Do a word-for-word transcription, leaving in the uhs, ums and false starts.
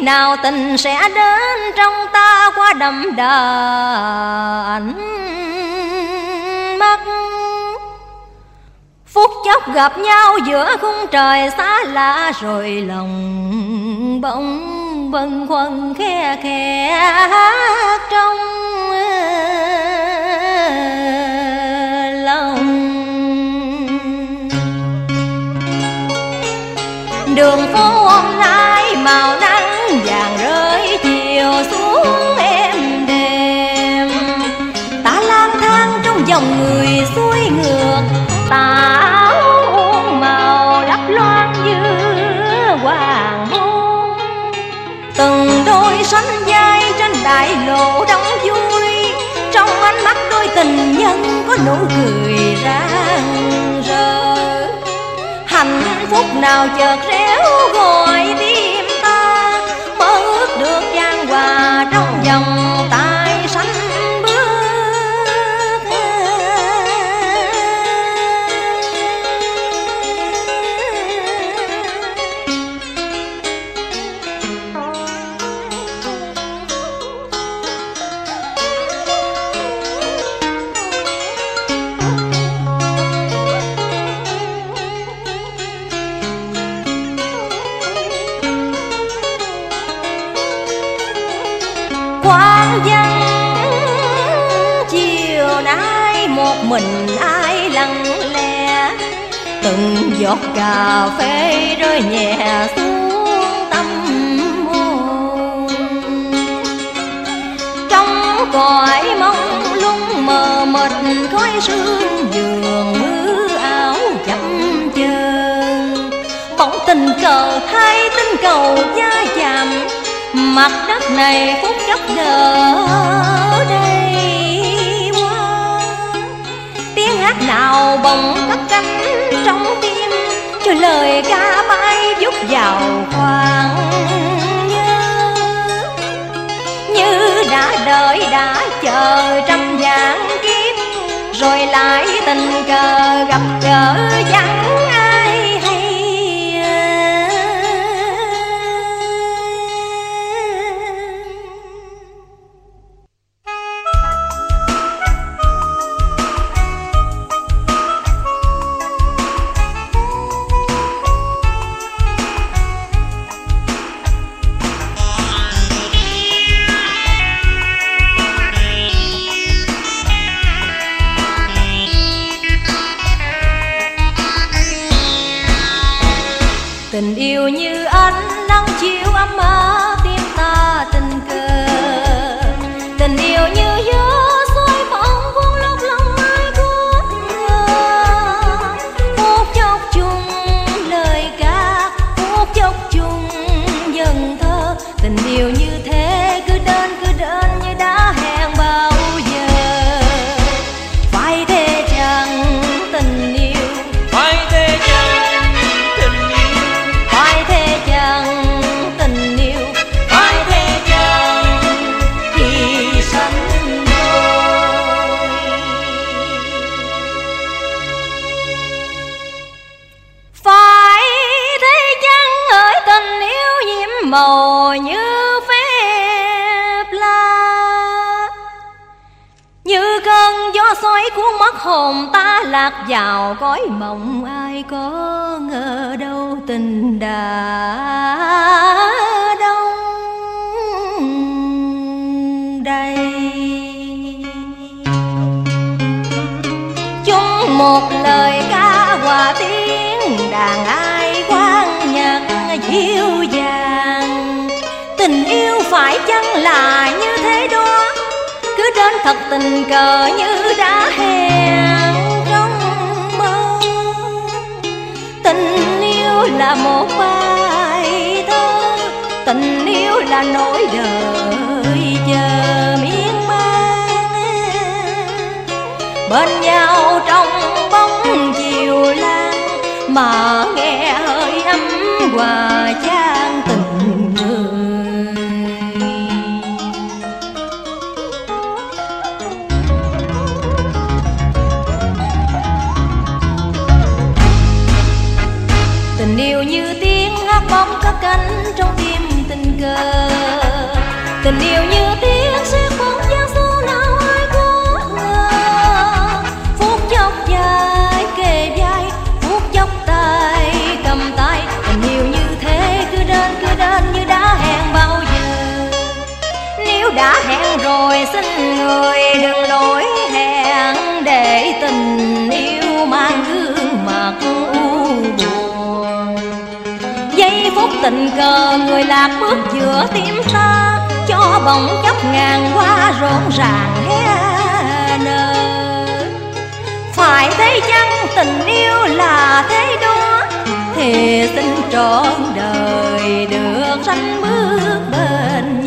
nào tình sẽ đến trong ta qua đậm đà ánh mắt. Phút chốc gặp nhau giữa khung trời xa lạ, rồi lòng bỗng bâng khuâng khe khẽ hát trong lòng. Đường phố hôm nay màu nắng vàng rơi chiều xuống êm đềm, ta lang thang trong dòng người xuôi ngược, tà áo màu lấp loáng như hoàng hôn. Từng đôi sánh vai trên đại lộ đông vui, trong ánh mắt đôi tình nhân có nụ cười rạng rỡ. Hạnh phúc nào chợt réo gọi tim ta, mơ ước được chan hòa trong vòng tay xanh bước. Quang vắng chiều nay một mình ai lặng lẽ, từng giọt cà phê rơi nhẹ xuống tâm hồn. Trong cõi mông lung mờ mịt khói sương giường mưa áo chậm chờn, bỗng tình cờ hai tinh cầu va chạm, mặt đất này phút chốc đỡ đây qua. Tiếng hát nào bỗng cất cánh trong tim, cho lời ca bay vút vào khoảng nhớ. Như đã đợi đã chờ trăm vạn kiếp, rồi lại tình cờ gặp gỡ chẳng ai hay. Tình yêu như ánh nắng chiều ấm áp tim ta tình cờ, tình yêu như gió xuôi bóng vuông lúc lòng ai có ngờ. Phút chốc chung lời ca, phút chốc chung dần thơ, tình yêu như thế cứ đến cứ đến như đã hẹn bao giờ. Phải thế chăng tình yêu, phải thế chăng tình yêu, phải thế chăng tình yêu, phải thế chăng thì sánh đôi. Phải thế chăng ở tình yêu nhiễm màu như phép la, như cơn gió xoáy cuốn mất hồn ta lạc vào cõi mộng. Ai có ngờ đâu tình đã đông đây. Chung một lời ca hòa tiếng đàn ai quang nhạc dịu dàng. Tình yêu phải chăng là như thế đó, cứ đến thật tình cờ như đã hẹn trong mơ. Tình yêu là một bài thơ, tình yêu là nỗi đời chờ miên man. Bên nhau trong bóng chiều lan, mà nghe hơi ấm hòa chan tình người. Tình yêu như tiếng hát bóng cất cánh trong tim tình cờ, tình yêu như tiếng sẽ không gian số nào ai có ngờ. Phút chốc dài kề vai, phút chốc tay cầm tay, tình yêu như thế cứ đến cứ đến như đã hẹn bao giờ. Nếu đã hẹn rồi xin người đừng lỗi hẹn, để tình yêu mang gương mặt u buồn. Giây phút tình cờ người lạc bước giữa tim ta, cho bỗng chốc ngàn hoa rộn ràng hé nở. Phải thế chăng tình yêu là thế đó, thì xin trọn đời được sánh bước bên